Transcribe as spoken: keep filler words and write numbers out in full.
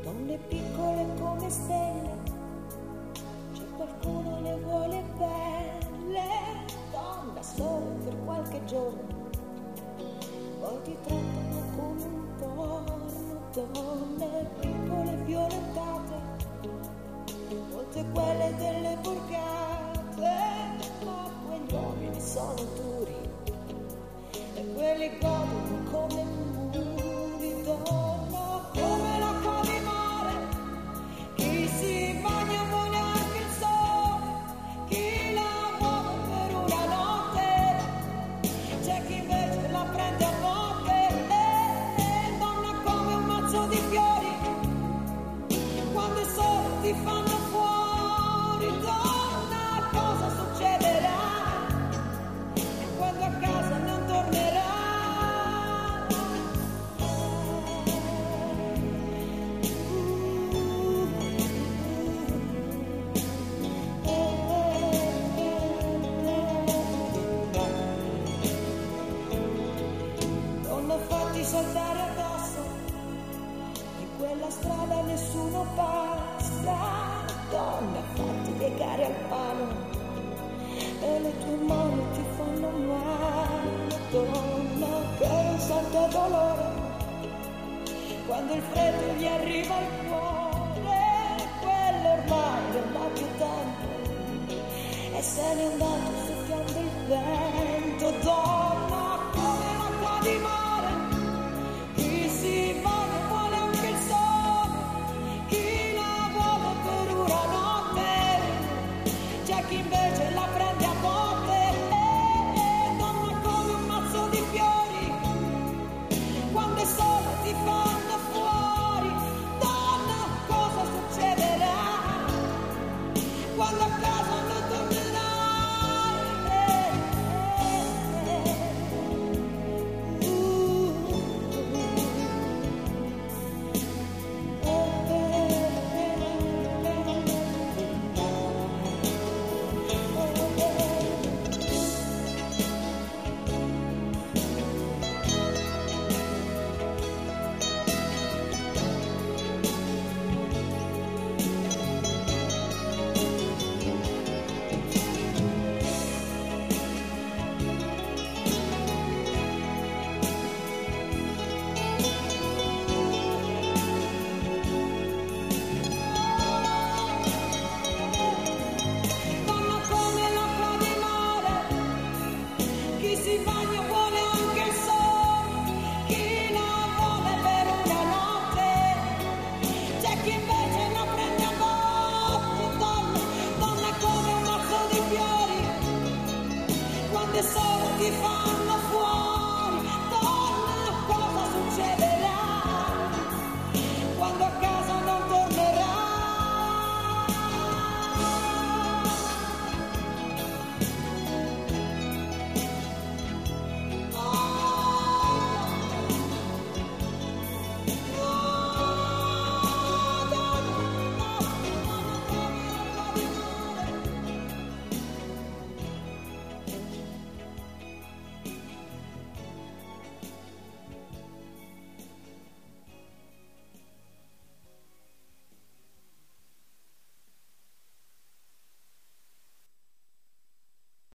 donne piccole come stelle, c'è qualcuno le vuole belle, donna solo per qualche giorno, poi ti trattano come un porno, donne piccole violentate, molte quelle delle borgate, ma quegli uomini sono duri e quelli godono come muri, donna come l'acqua di mare, chi si bagna vuole anche il sole, chi la muove per una notte, c'è chi invece la prende a botte, e donna come un mazzo di fiori, quando il sole ti fanno fuori, donna cosa succederà quando a casa non tornerà? Donna fatti saltare addosso, in quella strada nessuno passa, donna fatti legare al palo e le tue mani ti fanno male, donna che non sente dolore quando il freddo gli arriva al cuore, quello ormai non ha più tempo e se n'è andato soffiando il vento.